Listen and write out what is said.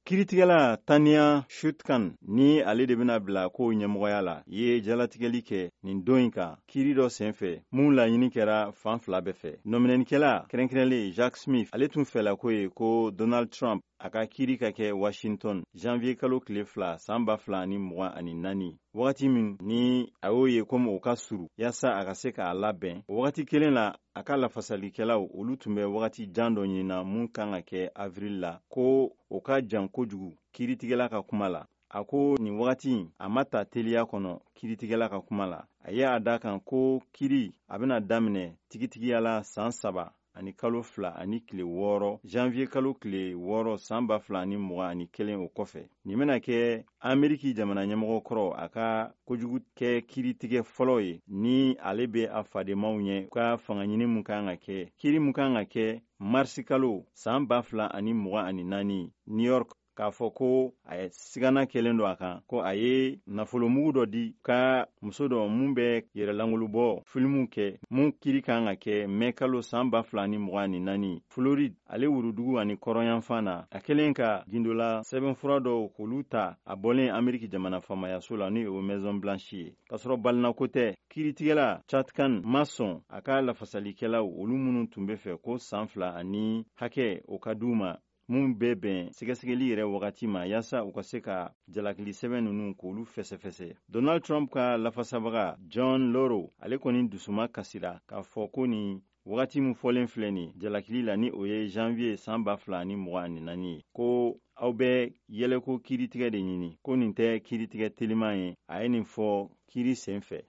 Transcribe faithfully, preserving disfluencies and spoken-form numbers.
Kiiritigɛla Tania Chutkan ni ale de bɛna bila ko ɲɛmɔgɔya la ye jalatigɛli kɛ nin don in kan kiiri dɔ senfɛ mun laɲini kɛra fan fila bɛɛ fɛ. Nɔminɛnikɛla kɛrɛnkɛrɛnlen Jack Smith ale tun fɛla ko ye ko Donald Trump a ka kiiri ka kɛ Washington janvier kalo tile fila san ba fila ani mugan ani naani wagati min ni a y'o ye komi o ka suru yaasa a ka se k'a labɛn. O wagati kelen la a ka lafasalikɛlaw olu tun bɛ wagati jan dɔ ɲinina mun kan ka kɛ avril la ko o ka jan kojugu kiiritigɛla ka kuma la. A ko nin wagati a ma ta teliya kɔnɔ kiiritigɛla ka kuma la. A ye a da kan ko kiiri a bɛna daminɛ tigitigiya la san saba ani kalo fila ani tile wɔɔrɔ janvier kalo tile wɔɔrɔ san ba fila ani mugan ani kelen o kɔfɛ. Nin bɛna kɛ Ameriki jamana ɲɛmɔgɔ kɔrɔ a ka kojugu kɛ kiiritigɛ fɔlɔ ye ni ale bɛ a fademaw ɲɛ ka fangaɲini mun kan ka kɛ. Kiiri mun kan ka kɛ marisi kalo san ba fila ani mugan ani naani New York k'a fɔ ko a ye sigana kɛlen don a kan ko a ye nafolomugu dɔ di ka muso dɔ mun bɛ yɛrɛlangolobɔ filimu kɛ mun kiiri kan ka kɛ mɛ kalo san ba fila ni mugan ani naani Floride ale wurudugu ani kɔrɔnyanfan na a kɛlen ka gindola sɛbɛnfura dɔw k'olu ta a bɔlen Ameriki jamana famayaso la ni o Maison Blanche ye. K'a sɔrɔ balinako tɛ kiiritigɛla Chutkan ma sɔn a ka lafasalikɛlaw olu minnu tun bɛ fɛ ko san fila ani hakɛ o ka d'u ma mun bɛ bɛn sɛgɛsɛgɛli yɛrɛ wagati ma yaasa u ka se ka jalakili sɛbɛn ninnu k'olu fɛsɛfɛsɛ. Donald Trump ka lafasabaga John Loro ale kɔni dusuma kasira k'a fɔ ko nin wagati min fɔlen filɛ nin jalakili la ni o ye janvier san ba fila ani mugan ani naani ye ko aw bɛ yɛlɛko kiiritigɛ de ɲini ko nin tɛ kiiritigɛ teliman ye. A ye nin fɔ kiiri senfɛ.